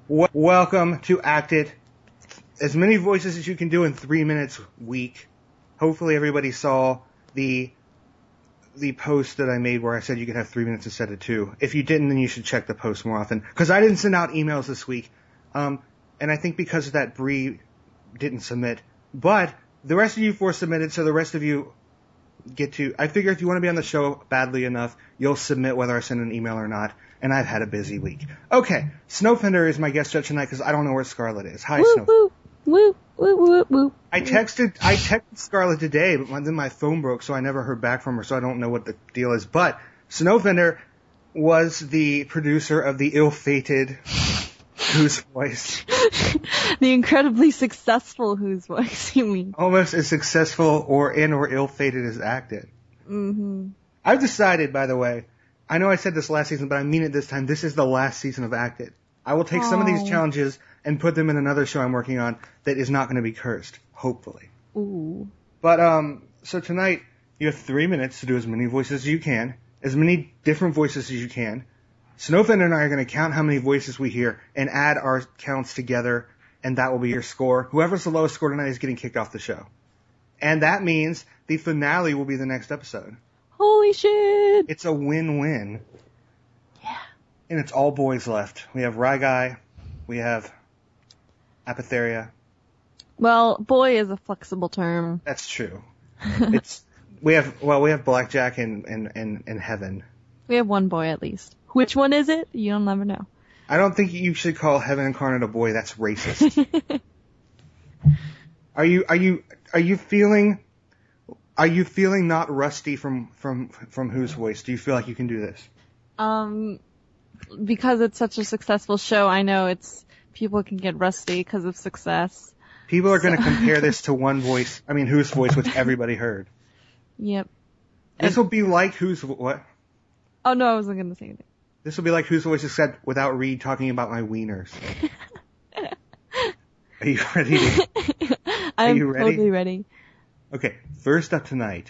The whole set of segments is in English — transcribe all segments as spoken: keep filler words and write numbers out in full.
W- welcome to Act It. As many voices as you can do in three minutes week. Hopefully everybody saw the the post that I made where I said you could have three minutes instead of two. If you didn't, then you should check the post more often. Because I didn't send out emails this week. Um, and I think because of that, Bree didn't submit. But the rest of you four submitted, so the rest of you get to... I figure if you want to be on the show badly enough, you'll submit whether I send an email or not. And I've had a busy week. Okay, Snowfender is my guest judge tonight because I don't know where Scarlett is. Hi, woo, Snowfender. Woo, woo, woo, woo, woo. I texted I texted Scarlett today, but then my phone broke, so I never heard back from her, so I don't know what the deal is. But Snowfender was the producer of the ill-fated Whose Voice. The incredibly successful Whose Voice, you mean? Almost as successful or and or ill-fated as acted. Mm-hmm. I've decided, by the way, I know I said this last season, but I mean it this time. This is the last season of Act It. I will take Aww. some of these challenges and put them in another show I'm working on that is not going to be cursed, hopefully. Ooh. But, um, so tonight, you have three minutes to do as many voices as you can, as many different voices as you can. Snowfender and I are going to count how many voices we hear and add our counts together, and that will be your score. Whoever's the lowest score tonight is getting kicked off the show. And that means the finale will be the next episode. Holy shit! It's a win-win. Yeah. And it's all boys left. We have Rye Guy. We have Apotheria. Well, boy is a flexible term. That's true. It's we have well we have Blackjack and and and, and Heaven. We have one boy at least. Which one is it? You'll never know. I don't think you should call Heaven Incarnate a boy. That's racist. Are you are you are you feeling are you feeling not rusty from from from Whose Voice? Do you feel like you can do this? Um, because it's such a successful show, I know it's people can get rusty because of success. People are so. going to compare this to one voice. I mean, Whose Voice, which everybody heard. Yep. This will be like Whose what? Oh no, I wasn't going to say anything. This will be like Whose Voice except without Reed talking about my wieners. Are you ready? To, are I'm you ready? totally ready. Okay, first up tonight,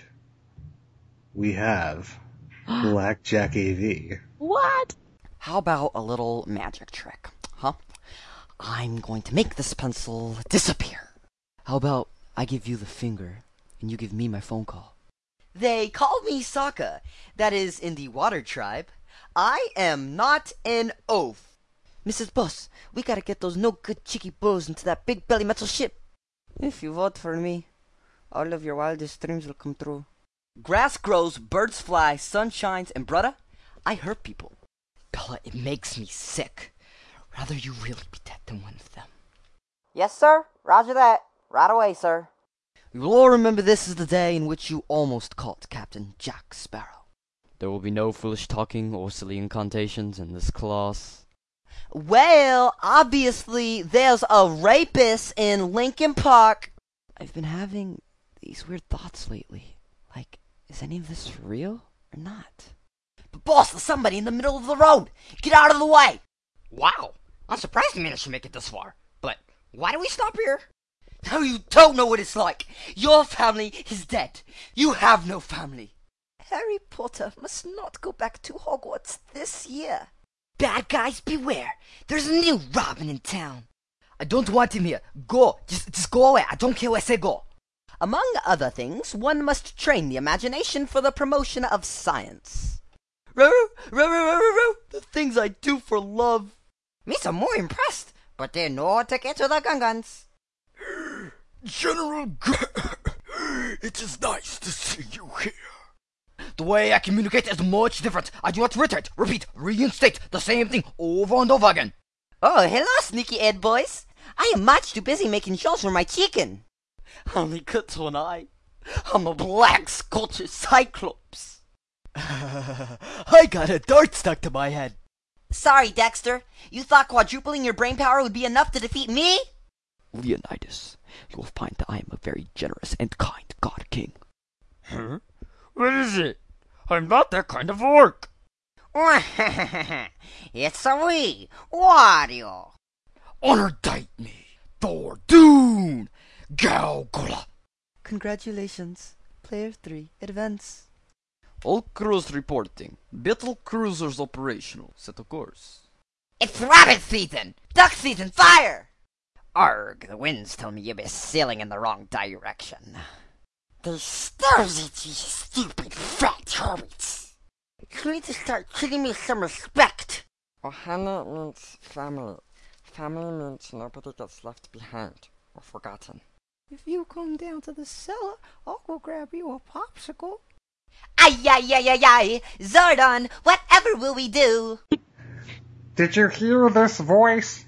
we have Blackjack A V. What? How about a little magic trick, huh? I'm going to make this pencil disappear. How about I give you the finger, and you give me my phone call? They call me Sokka. That is in the water tribe. I am not an oaf. Missus Boss, we gotta get those no-good cheeky bows into that big belly metal ship. If you vote for me, all of your wildest dreams will come true. Grass grows, birds fly, sun shines, and brother, I hurt people. Bella, it makes me sick. Rather you really be dead than one of them. Yes, sir. Roger that. Right away, sir. We will all remember this as the day in which you almost caught Captain Jack Sparrow. There will be no foolish talking or silly incantations in this class. Well, obviously, there's a rapist in Lincoln Park. I've been having these weird thoughts lately. Like, is any of this real or not? But boss, there's somebody in the middle of the road. Get out of the way. Wow, I'm surprised you managed to make it this far. But why do we stop here? No, you don't know what it's like. Your family is dead. You have no family. Harry Potter must not go back to Hogwarts this year. Bad guys beware. There's a new Robin in town. I don't want him here. Go. Just, just go away. I don't care where I say go. Among other things, one must train the imagination for the promotion of science. Row, row, row, row, row, the things I do for love. Me some more impressed, but they know to get to the Gungans. General G- it is nice to see you here. The way I communicate is much different. I do not reiterate, repeat, reinstate the same thing over and over again. Oh, hello, sneaky Ed boys. I am much too busy making shows for my chicken. Only good to an eye. I'm a black sculpture cyclops. I got a dart stuck to my head. Sorry, Dexter. You thought quadrupling your brain power would be enough to defeat me? Leonidas, you will find that I am a very generous and kind god king. Huh? What is it? I'm not that kind of orc. It's a we, Wario. Honor dite me, Thor Dune, Galgula. Congratulations, player three, advance. All crews reporting. Battle cruisers operational. Set a course. It's rabbit season! Duck season, fire! Arg, the winds tell me you'll be sailing in the wrong direction. They stares at you, stupid fat hobbits. You need to start treating me some respect. Ohana means family. Family means nobody gets left behind or forgotten. If you come down to the cellar, I'll go grab you a popsicle. Ay, ay, ay, ay, ay! Zordon, whatever will we do? Did you hear this voice?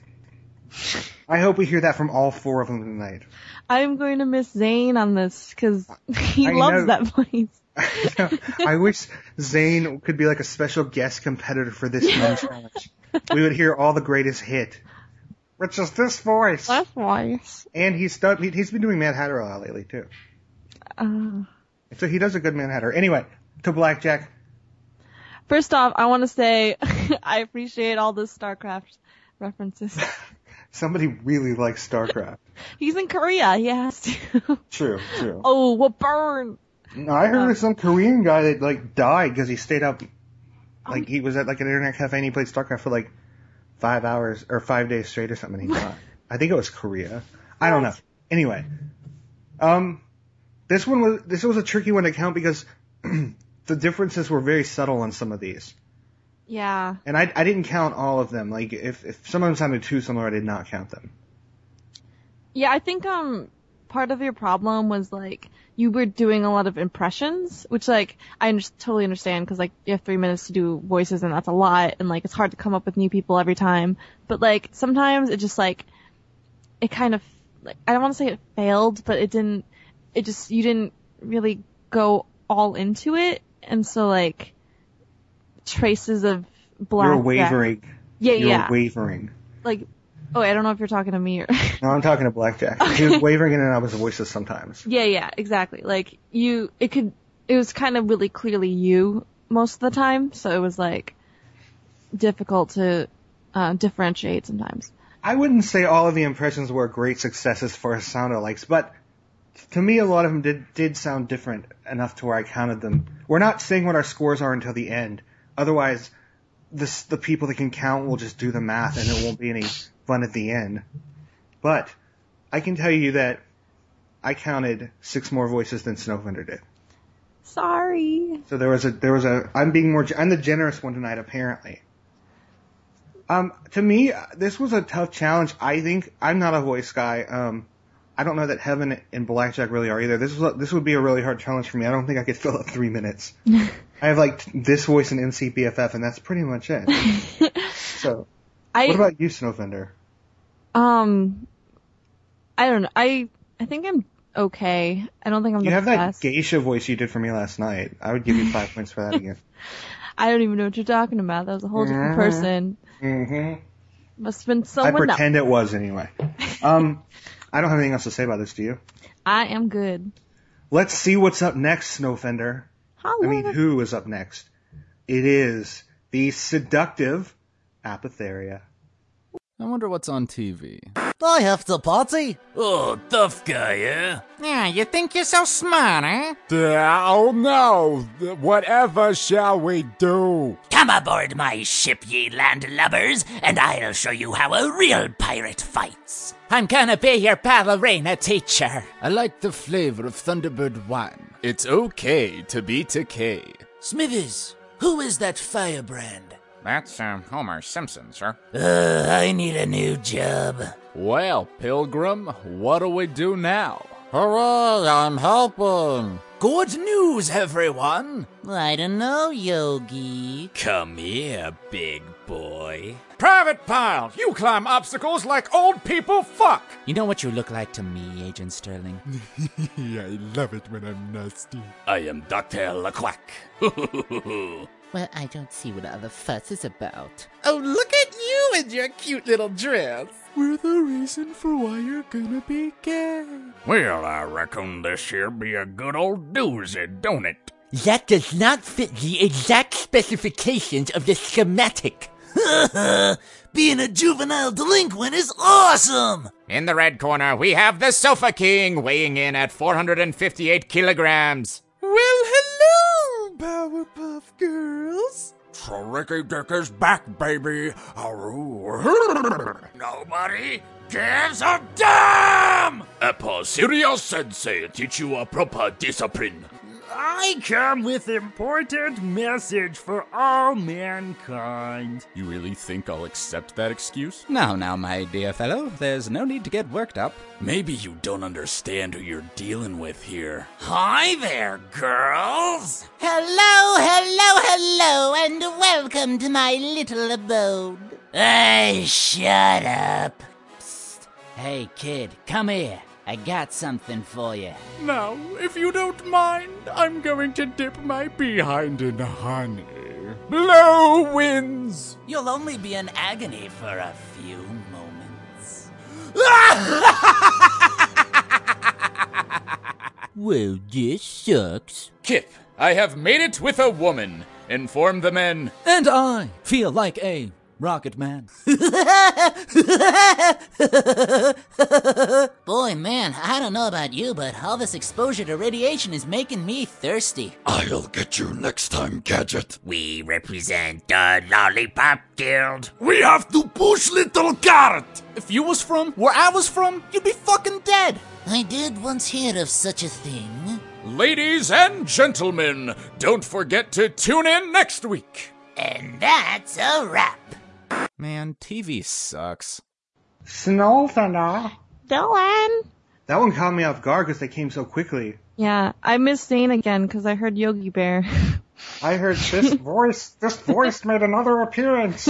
I hope we hear that from all four of them tonight. I'm going to miss Zane on this because he I loves know. that voice. I wish Zane could be like a special guest competitor for this one challenge. We would hear all the greatest hit. Which is this voice. That voice. And he's done, he, he's been doing Mad Hatter a lot lately too. Uh, So he does a good Mad Hatter. Anyway, to Blackjack. first off, I want to say I appreciate all the StarCraft references. Somebody really likes StarCraft. He's in Korea. He has to. True, true. Oh, what burn! No, I heard Um, of some Korean guy that like died because he stayed up, like he was at like an internet cafe and he played StarCraft for like five hours or five days straight or something. And he died. I think it was Korea. I don't know. Anyway, um, this one was this was a tricky one to count because the differences were very subtle on some of these, Yeah. and I I didn't count all of them. Like if if some of them sounded too similar, I did not count them. Yeah, I think um part of your problem was like you were doing a lot of impressions, which like I under- totally understand because like you have three minutes to do voices and that's a lot, and like it's hard to come up with new people every time. But like sometimes it just like it kind of like I don't want to say it failed, but it didn't. It just you didn't really go all into it, and so like traces of black. You're wavering. Yeah, You're yeah. wavering. Like, oh, I don't know if you're talking to me or. No, I'm talking to Blackjack. He was wavering in and out of his voices sometimes. Yeah, yeah, exactly. Like, you, it could, it was kind of really clearly you most of the time, so it was, like, difficult to, uh, differentiate sometimes. I wouldn't say all of the impressions were great successes for sound alikes, but to me a lot of them did, did sound different enough to where I counted them. We're not saying what our scores are until the end. Otherwise, this, the people that can count will just do the math and it won't be any fun at the end. But I can tell you that I counted six more voices than Snowfender did. Sorry. So there was a, there was a, I'm being more, I'm the generous one tonight apparently. Um, to me, this was a tough challenge. I think, I'm not a voice guy. Um, I don't know that Heaven and Blackjack really are either. This was, a, this would be a really hard challenge for me. I don't think I could fill up three minutes. I have like this voice in N C B F F and that's pretty much it. So, I, what about you, Snowfender? Um, I don't know. I, I think I'm okay. I don't think I'm You the have that best. geisha voice you did for me last night. I would give you five points for that again. I don't even know what you're talking about. That was a whole different Mhm. person. Mm-hmm. Must have been I someone else. pretend it was anyway. Um, I don't have anything else to say about this, do you? I am good. Let's see what's up next, Snowfender. How I mean, long- who is up next? It is the seductive Apotheria. I wonder what's on T V. I have to party. Oh, tough guy, eh? Yeah, you think you're so smart, eh? Oh no! Whatever shall we do? Come aboard my ship, ye landlubbers, and I'll show you how a real pirate fights. I'm gonna be your ballerina teacher. I like the flavor of Thunderbird wine. It's okay to be Takei. Smithers, who is that firebrand? That's, uh, Homer Simpson, sir. Uh, I need a new job. Well, Pilgrim, what do we do now? Hooray, I'm helping. Good news, everyone. I don't know, Yogi. Come here, big boy. Private Pile, you climb obstacles like old people fuck! You know what you look like to me, Agent Sterling? I love it when I'm nasty. I am Doctor Laquack. Well, I don't see what all the fuss is about. Oh, look at you in your cute little dress. We're the reason for why you're gonna be gay. Well, I reckon this here be a good old doozy, don't it? That does not fit the exact specifications of the schematic. Being a juvenile delinquent is awesome! In the red corner, we have the Sofa King, weighing in at four hundred fifty-eight kilograms. Well, hello, Powerpuff Girls. Tricky Dick is back, baby. Nobody gives a damn! Appa Sirius Sensei teach you a proper discipline. I come with important message for all mankind. You really think I'll accept that excuse? Now, now, my dear fellow, there's no need to get worked up. Maybe you don't understand who you're dealing with here. Hi there, girls! Hello, hello, hello, and welcome to my little abode. Hey, shut up. Psst. Hey, kid, come here. I got something for you. Now, if you don't mind, I'm going to dip my behind in honey. Blow winds! You'll only be in agony for a few moments. Well, this sucks. Kip, I have made it with a woman. Inform the men. And I feel like a Rocket Man. Boy, man, I don't know about you, but all this exposure to radiation is making me thirsty. I'll get you next time, Gadget. We represent the Lollipop Guild. We have to push little carrot. If you was from where I was from, you'd be fucking dead. I did once hear of such a thing. Ladies and gentlemen, don't forget to tune in next week. And that's a wrap. Man, T V sucks. Snow Thunder. Dylan. That one caught me off guard because they came so quickly. Yeah, I missed Zane again because I heard Yogi Bear. I heard this voice. This voice made another appearance.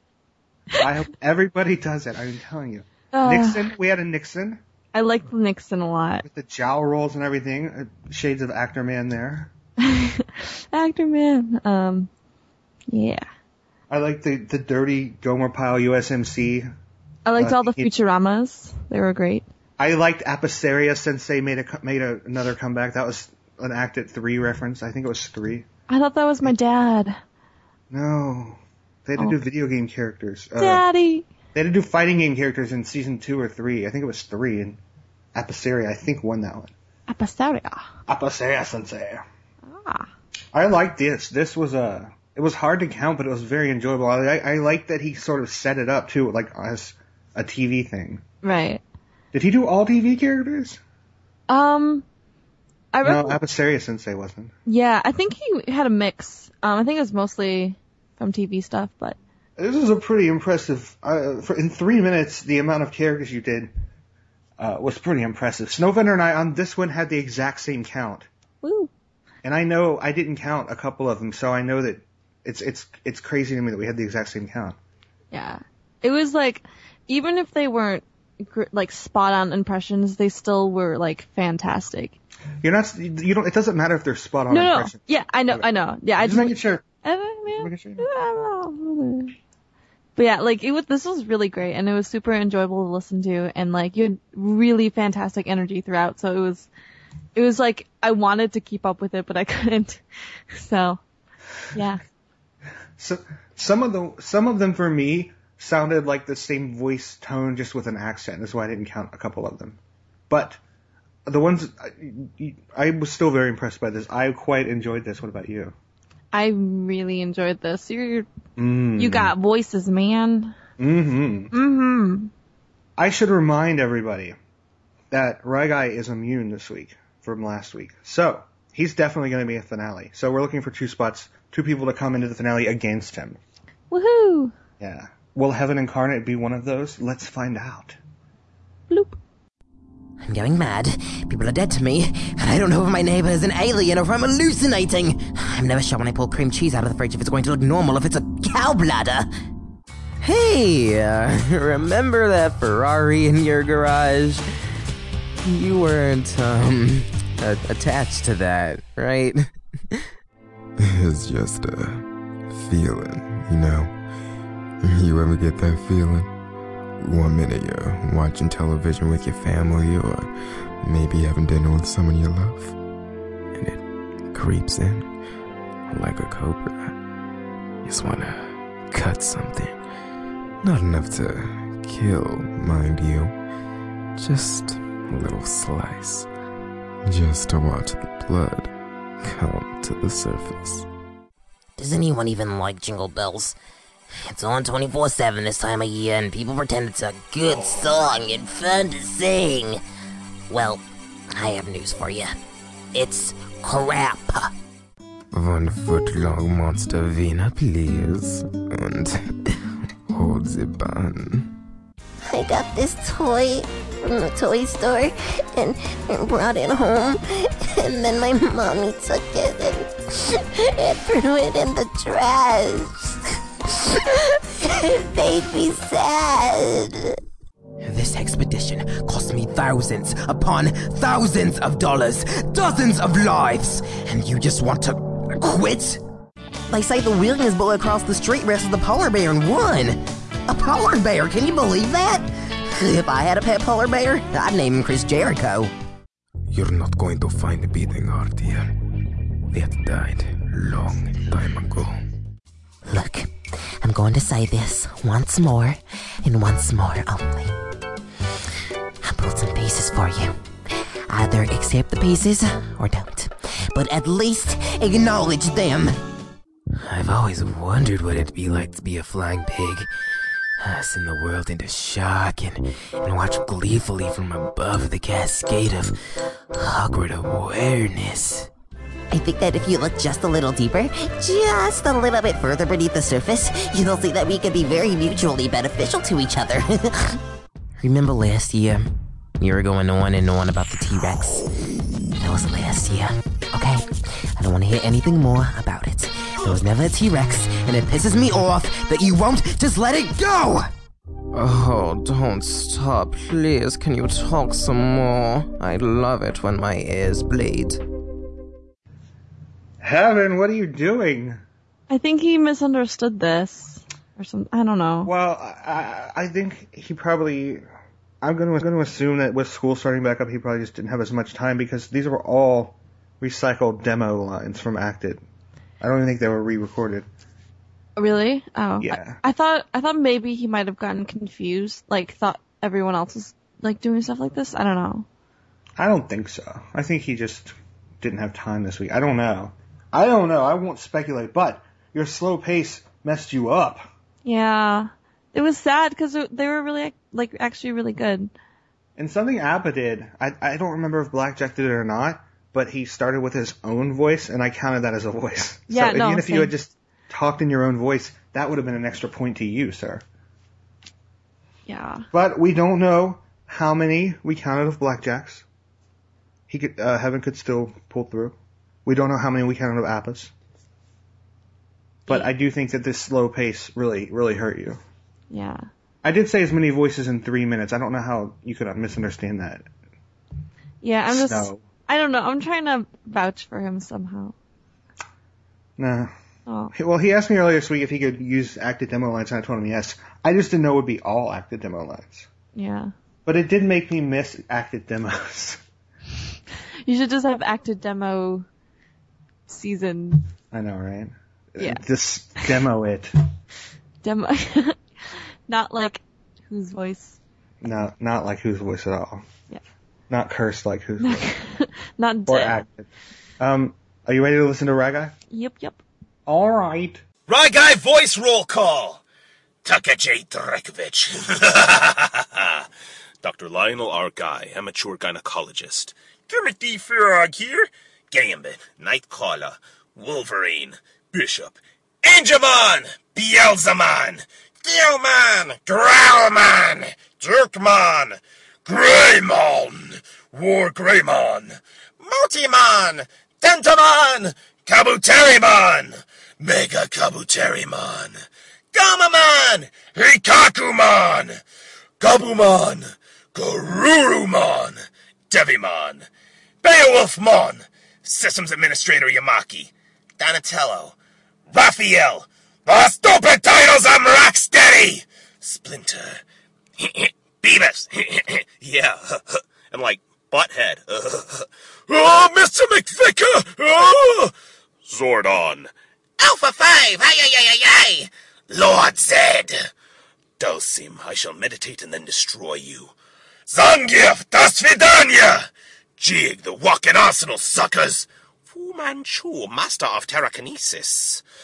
I hope everybody does it. I'm telling you. Uh, Nixon. We had a Nixon. I liked Nixon a lot. With the jowl rolls and everything. Uh, shades of Actor Man there. Actor Man. Um, yeah. I like the, the dirty Gomer Pyle U S M C. I liked uh, all the Futuramas. They were great. I liked Apoceria Sensei made a made a, another comeback. That was an Act at three reference. I think it was three. I thought that was my dad. No. They had to Oh. do video game characters. Uh, Daddy! They had to do fighting game characters in season two or three. I think it was three. And Apoceria, I think, won that one. Apoceria. Apoceria Sensei. Ah. I liked this. This was a... It was hard to count, but it was very enjoyable. I, I like that he sort of set it up, too, like as a T V thing. Right. Did he do all T V characters? Um, I No, read, Apoceria Sensei wasn't. yeah, I think he had a mix. Um, I think it was mostly from T V stuff, but This was a pretty impressive... Uh, for, in three minutes, the amount of characters you did uh, was pretty impressive. Snowfender and I on this one had the exact same count. Woo. And I know I didn't count a couple of them, so I know that it's it's it's crazy to me that we had the exact same count. yeah. It was like, even if they weren't gr- like spot on impressions, they still were like fantastic. You're not... You don't... It doesn't matter if they're spot on no, no, impressions. yeah, I know, I know. Yeah, I Just making sure. I But yeah, like it was. This was really great, and it was super enjoyable to listen to, and like you had really fantastic energy throughout. So it was, it was like I wanted to keep up with it, but I couldn't. So, yeah. So some of the some of them for me sounded like the same voice tone, just with an accent. That's why I didn't count a couple of them. But the ones I, I was still very impressed by this. I quite enjoyed this. What about you? I really enjoyed this. You're, Mm. you got voices, man. Mm-hmm. Mm-hmm. I should remind everybody that Rygai is immune this week from last week. So, he's definitely going to be a finale. So we're looking for two spots, two people to come into the finale against him. Woohoo! Yeah. Will Heaven Incarnate be one of those? Let's find out. I'm going mad. People are dead to me, and I don't know if my neighbor is an alien or if I'm hallucinating. I'm never sure when I pull cream cheese out of the fridge if it's going to look normal, if it's a cow bladder. Hey, uh, remember that Ferrari in your garage? You weren't, um, a- attached to that, right? It's just a feeling, you know? You ever get that feeling? One minute you're watching television with your family, or maybe having dinner with someone you love, and it creeps in like a cobra. You just wanna cut something. Not enough to kill, mind you. Just a little slice. Just to watch the blood come to the surface. Does anyone even like Jingle Bells? It's on twenty-four seven this time of year, and people pretend it's a good song and fun to sing. Well, I have news for you. It's crap. One foot long monster Vina, please. And hold the bun. I got this toy from the toy store and, and brought it home, and then my mommy took it and, and threw it in the trash. It made me sad. This expedition cost me thousands upon thousands of dollars, dozens of lives, and you just want to quit? They say the Williams boy across the street wrestled the polar bear and won. A polar bear, can you believe that? If I had a pet polar bear, I'd name him Chris Jericho. You're not going to find a beating heart, dear. It died long time ago. Look, I'm going to say this once more, and once more only. I pulled some pieces for you. Either accept the pieces, or don't. But at least acknowledge them. I've always wondered what it'd be like to be a flying pig. Uh, send the world into shock and, and watch gleefully from above the cascade of awkward awareness. I think that if you look just a little deeper, just a little bit further beneath the surface, you'll see that we could be very mutually beneficial to each other. Remember last year? You were going on and on about the T-Rex. That was last year, okay? I don't want to hear anything more about it. There was never a T-Rex, and it pisses me off that you won't just let it go! Oh, don't stop, please. Can you talk some more? I love it when my ears bleed. Heaven, what are you doing? I think he misunderstood this. Or some, I don't know. Well, I, I think he probably... I'm going to, going to assume that with school starting back up, he probably just didn't have as much time because these were all recycled demo lines from Acted. I don't even think they were re-recorded. Really? Oh. Yeah. I, I thought I thought maybe he might have gotten confused, like thought everyone else was like doing stuff like this. I don't know. I don't think so. I think he just didn't have time this week. I don't know. I don't know. I won't speculate, but your slow pace messed you up. Yeah. It was sad because they were really, like, actually really good. And something Appa did, I, I don't remember if Blackjack did it or not, but he started with his own voice, and I counted that as a voice. Yeah, so no, even if same. you had just talked in your own voice, that would have been an extra point to you, sir. Yeah. But we don't know how many we counted of Blackjacks. He could, uh, Heaven could still pull through. We don't know how many we counted of Appas. But I do think that this slow pace really, really hurt you. Yeah. I did say as many voices in three minutes. I don't know how you could misunderstand that. Yeah, I'm just... Snow. I don't know. I'm trying to vouch for him somehow. Nah. Oh. Well, he asked me earlier this week if he could use acted demo lines, and I told him yes. I just didn't know it would be all acted demo lines. Yeah. But it did make me miss acted demos. You should just have acted demo season. I know, right? Yeah. Just demo it. Demo. Not like whose voice. No, not like whose voice at all. Yeah. Not cursed like whose voice. Not Or dead. acted. Um, are you ready to listen to Rye Guy? Yep, yep. All right. Rye Guy voice roll call. Tucker J. Drekovich. Doctor Lionel R. Guy, amateur gynecologist. Timothy Frog here. Gambit, Nightcaller, Wolverine, Bishop, Angemon, Beelzemon, Gilman, Growlman, Jerkmon, Greymon, War Greymon, Multimon, Dentamon, Kabuterimon, Mega Kabuterimon, Gamamon, Hikakumon, Gabumon, Garurumon, Devimon, Beowulfmon, Systems Administrator Yamaki, Donatello, Raphael, the stupid titles I'm Rocksteady, Splinter, Beavis, yeah, and like Butthead, oh, Mister McVicker, oh, Zordon, Alpha five, ay ay ay ay ay, Lord Zed, Dulcim, I shall meditate and then destroy you, Zangief, das Vidanya, Jig, the walking arsenal, suckers, Fu Manchu, master of telekinesis,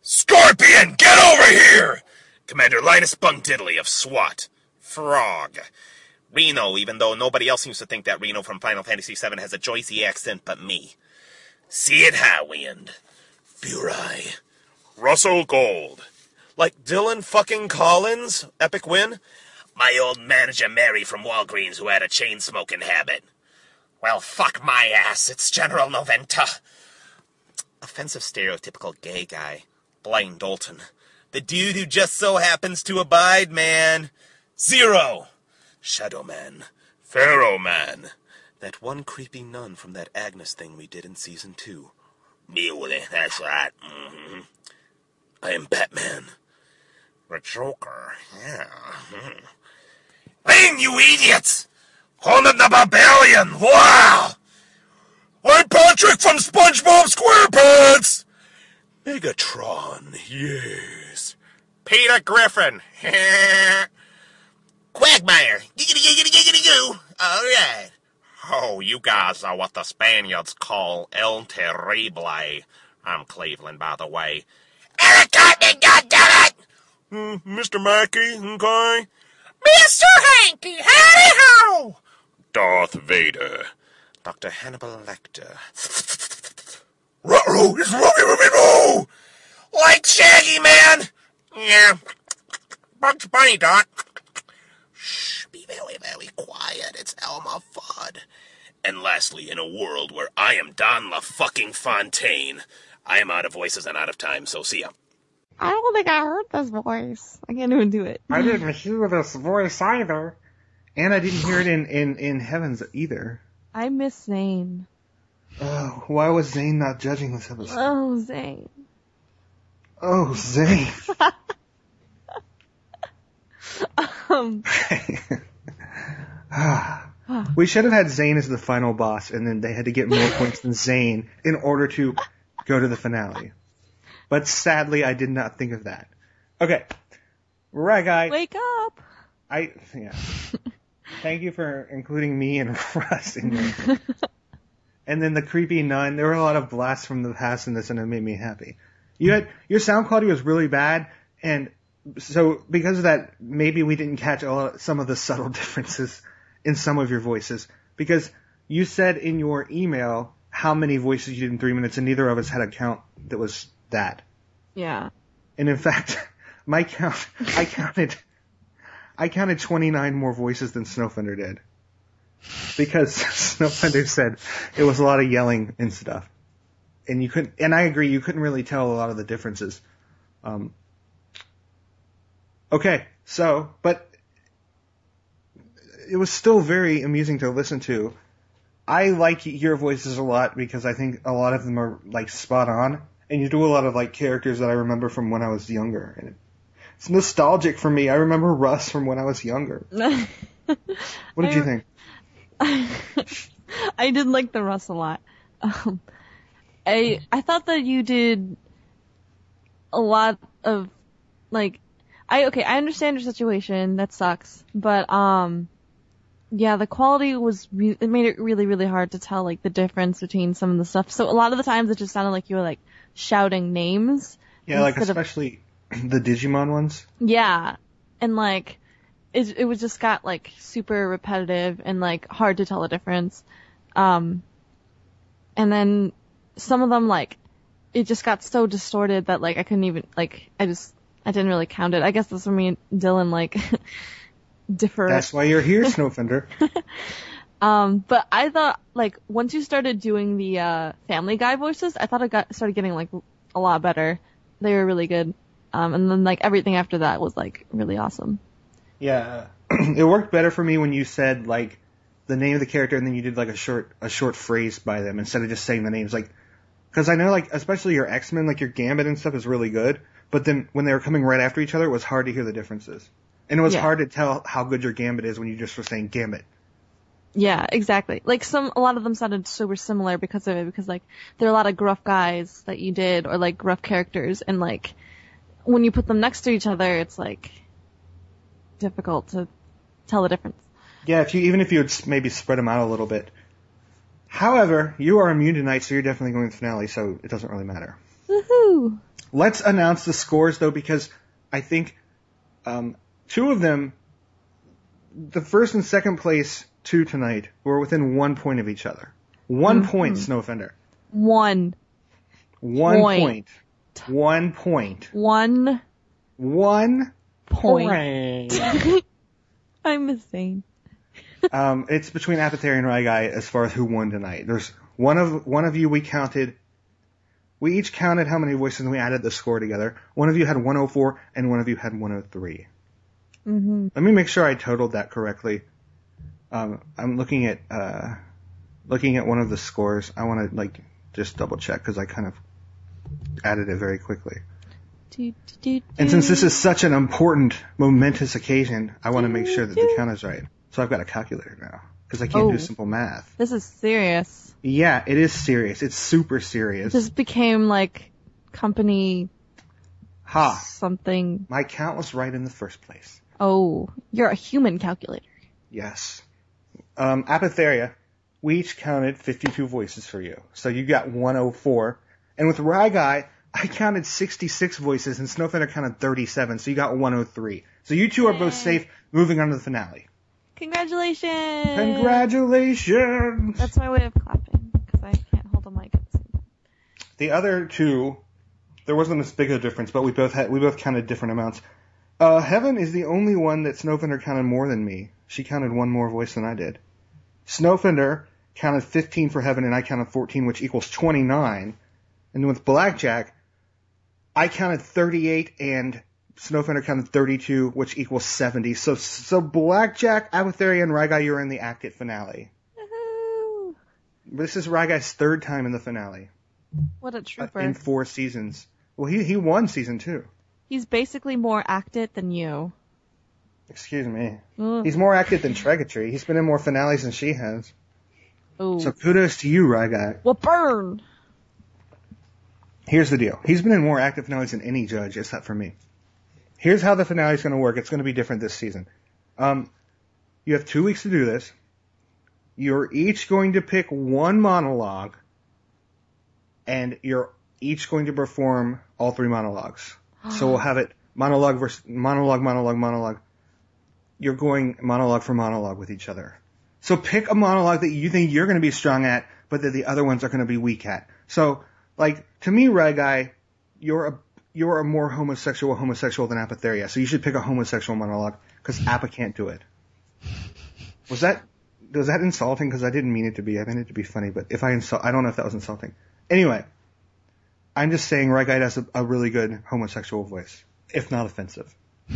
Scorpion, get over here! Commander Linus Bungdiddly of SWAT. Frog. Reno, even though nobody else seems to think that Reno from Final Fantasy seven has a Joycey accent but me. Cid Highwind. Furai. Russell Gold. Like Dylan fucking Collins? Epic win? My old manager Mary from Walgreens who had a chain-smoking habit. Well, fuck my ass, it's General Noventa. Offensive stereotypical gay guy. Blaine Dalton. The dude who just so happens to abide, man. Zero. Shadow Man. Pharaoh Man. That one creepy nun from that Agnes thing we did in season two. Muley, that's right. Mm-hmm. I am Batman. The Joker, yeah. Mm-hmm. Bang, you idiots! Conan the Barbarian, wow! I'm Patrick from SpongeBob SquarePants! Megatron, yes. Peter Griffin, Quagmire, giggity giggity giggity goo. All right. Oh, you guys are what the Spaniards call El Terrible. I'm Cleveland, by the way. Eric Cartman, goddammit! Mm, Mister Mackey, okay? Mister Hanky, howdy-ho! Darth Vader. Doctor Hannibal Lecter. Ruh-roh, it's Ruby-Ruby-Roo! Like Shaggy, man! Yeah. Bugs Bunny, Doc. Shh, be very, very quiet. It's Elmer Fudd. And lastly, in a world where I am Don LaFucking-Fontaine, I am out of voices and out of time, so see ya. I don't think I heard this voice. I can't even do it. I didn't hear this voice either. And I didn't hear it in, in, in Heavens either. I miss Zane. Oh, why was Zane not judging this episode? Oh, Zane. Oh, Zane. um. We should have had Zane as the final boss, and then they had to get more points than Zane in order to go to the finale. But sadly, I did not think of that. Okay. Right, guy. Wake up. I, yeah. Thank you for including me and Russ in your... And then the creepy nun. There were a lot of blasts from the past in this, and it made me happy. You had, your sound quality was really bad, and so because of that, maybe we didn't catch a lot, some of the subtle differences in some of your voices. Because you said in your email how many voices you did in three minutes, and neither of us had a count that was that. Yeah. And in fact, my count, I counted, I counted twenty-nine more voices than Snowfender did. Because Snowfender said it was a lot of yelling and stuff. And you couldn't, and I agree, you couldn't really tell a lot of the differences. Um, okay, so, but it was still very amusing to listen to. I like your voices a lot because I think a lot of them are like spot on. And you do a lot of like characters that I remember from when I was younger. And it's nostalgic for me. I remember Russ from when I was younger. What did I, you think? I did like the Russ a lot. Um, I I thought that you did a lot of like I okay I understand your situation, that sucks, but um yeah, the quality was re- it made it really really hard to tell like the difference between some of the stuff. So a lot of the times it just sounded like you were like shouting names. Yeah, like especially of, the Digimon ones. Yeah, and like it it was just got like super repetitive and like hard to tell the difference. Um, and then some of them like it just got so distorted that like I couldn't even like I just I didn't really count it. I guess that's where me and Dylan like differ. That's why you're here, Snowfender. Um, but I thought, like, once you started doing the, uh, Family Guy voices, I thought it got, started getting, like, a lot better. They were really good. Um, and then, like, everything after that was, like, really awesome. Yeah. It worked better for me when you said, like, the name of the character and then you did, like, a short, a short phrase by them instead of just saying the names. Like, cause I know, like, especially your X-Men, like, your Gambit and stuff is really good. But then when they were coming right after each other, it was hard to hear the differences. And it was yeah. hard to tell how good your Gambit is when you just were saying Gambit. Yeah, exactly. Like some, a lot of them sounded super similar because of it, because like, there are a lot of gruff guys that you did, or like gruff characters, and like, when you put them next to each other, it's like, difficult to tell the difference. Yeah, if you, even if you would maybe spread them out a little bit. However, you are immune tonight, so you're definitely going to the finale, so it doesn't really matter. Woohoo! Let's announce the scores, though, because I think um, two of them, the first and second place two tonight, were within one point of each other. One mm-hmm. point, Snowfender. One. One point. point. One point. One. One point. point. I'm insane. um, it's between Apotherium and Ryguy as far as who won tonight. There's one of one of you we counted. We each counted how many voices and we added the score together. One of you had one oh four and one of you had one oh three. Mm-hmm. Let me make sure I totaled that correctly. Um, I'm looking at uh, looking at one of the scores. I want to like just double check because I kind of added it very quickly. Do, do, do, and since this is such an important, momentous occasion, I want to make sure that the count is right. So I've got a calculator now because I can't oh, do simple math. This is serious. Yeah, it is serious. It's super serious. This became like company ha something. My count was right in the first place. Oh, you're a human calculator. Yes. Um, Apotheria, we each counted fifty-two voices for you. So you got one oh four. And with Ryguy, I counted sixty-six voices and Snowfender counted thirty-seven. So you got one oh three. So you two are both safe moving on to the finale. Congratulations! Congratulations! That's my way of clapping because I can't hold a mic at the same time. The other two, there wasn't as big a difference, but we both had we both counted different amounts. Uh, Heaven is the only one that Snowfender counted more than me. She counted one more voice than I did. Snowfender counted fifteen for Heaven and I counted fourteen, which equals twenty-nine. And with Blackjack, I counted thirty-eight and Snowfender counted thirty-two, which equals seventy. So, so Blackjack, Apotheria, and Ryguy, you're in the Act finale. Woohoo! This is Ryguy's third time in the finale. What a trooper. Uh, in four seasons. Well, he, he won season two. He's basically more acted than you. Excuse me. Mm. He's more acted than Tregatree. He's been in more finales than she has. Ooh. So kudos to you, Ryguy. Well, burn! Here's the deal. He's been in more active finales than any judge, except for me. Here's how the finale is going to work. It's going to be different this season. Um, you have two weeks to do this. You're each going to pick one monologue, and you're each going to perform all three monologues. So we'll have it monologue versus monologue, monologue, monologue. You're going monologue for monologue with each other. So pick a monologue that you think you're going to be strong at, but that the other ones are going to be weak at. So, like, to me, Ryguy, you're a you're a more homosexual homosexual than Apotheria. So you should pick a homosexual monologue because Appa can't do it. Was that was that insulting? Because I didn't mean it to be. I meant it to be funny. But if I insult, I don't know if that was insulting. Anyway, I'm just saying Ryguy has a, a really good homosexual voice, if not offensive.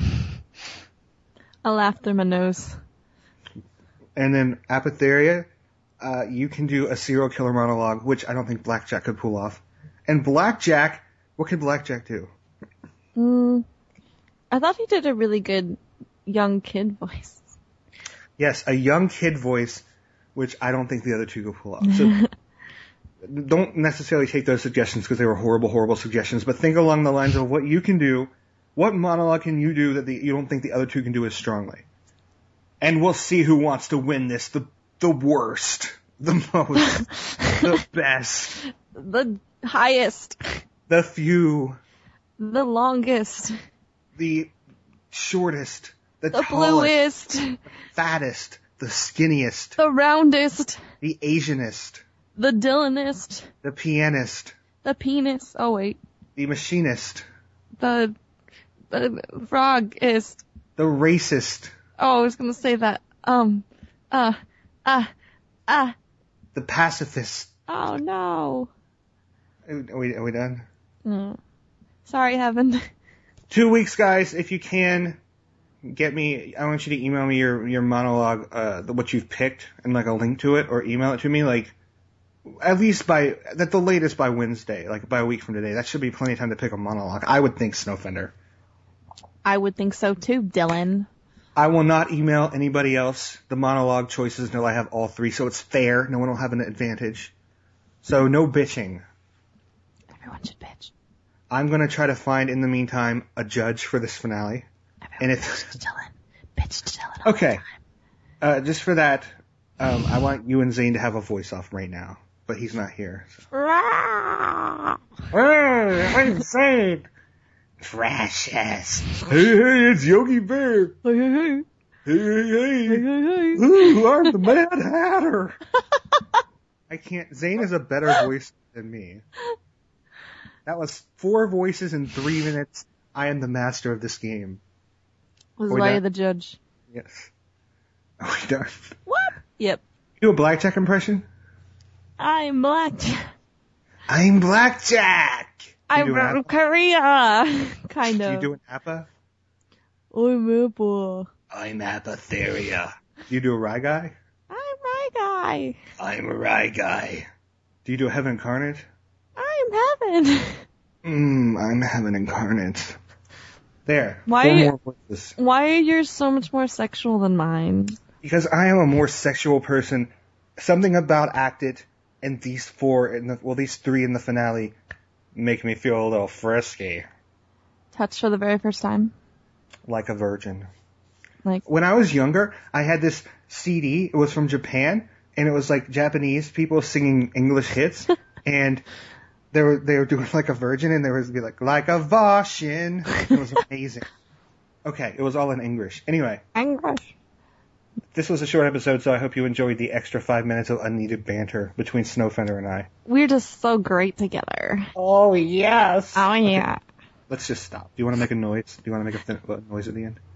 I laughed through my nose. And then Apotheria, uh, you can do a serial killer monologue, which I don't think Blackjack could pull off. And Blackjack, what can Blackjack do? Mm, I thought he did a really good young kid voice. Yes, a young kid voice, which I don't think the other two could pull off. So don't necessarily take those suggestions because they were horrible, horrible suggestions, but think along the lines of what you can do. What monologue can you do that the, you don't think the other two can do as strongly? And we'll see who wants to win this. The the worst. The most. The best. The highest. The few. The longest. The shortest. The, the tallest. bluest. The fattest. The skinniest. The roundest. The Asianist. The Dylanist. The pianist. The penis. Oh, wait. The machinist. The... The frogist. The racist. Oh, I was gonna say that. Um, uh, uh, uh. The pacifist. Oh, no. Are we, are we done? No. Sorry, Heaven. Two weeks, guys. If you can, get me, I want you to email me your, your monologue, uh, what you've picked, and like a link to it, or email it to me, like, at least by, at the latest by Wednesday, like by a week from today. That should be plenty of time to pick a monologue. I would think, Snowfender. I would think so too, Dylan. I will not email anybody else the monologue choices until I have all three, so it's fair. No one will have an advantage. So no bitching. Everyone should bitch. I'm going to try to find, in the meantime, a judge for this finale. Everyone and if bitch to Dylan. Bitch to Dylan all okay. the time. Uh, just for that, um, I want you and Zane to have a voice-off right now. but he's not here. So. Rah! I'm insane. Precious. Hey, hey, it's Yogi Bear. Hey, hey, hey. Hey, hey, hey. Hey, hey, hey. Ooh, I'm the Mad Hatter. I can't. Zane is a better voice than me. That was four voices in three minutes. I am the master of this game. Was Are we why done? you're the judge. Yes. Are we done? What? Yep. Do a Blackjack impression? I'm Blackjack. I'm Blackjack. I'm do an from Korea. Kind Do of. you do an Appa? I'm Apple. I'm Apatheria. Do you do a Rye Guy? I'm my guy. I'm a Rye Guy. Do you do a Heaven Incarnate? I'm heaven. Mmm, I'm Heaven Incarnate. There. Why? Four more voices. Why are yours so much more sexual than mine? Because I am a more sexual person. Something about Act It and these four, in the, well, these three in the finale make me feel a little frisky. Touched for the very first time? Like a virgin. Like when I was younger, I had this C D. It was from Japan, and it was like Japanese people singing English hits, and they were they were doing like a virgin, and there was be like like a Vashin. It was amazing. Okay, it was all in English. Anyway, English. This was a short episode, so I hope you enjoyed the extra five minutes of unneeded banter between Snowfender and I. We're just so great together. Oh yes. Oh yeah. Okay, let's just stop. Do you want to make a noise? Do you want to make a, th- a noise at the end?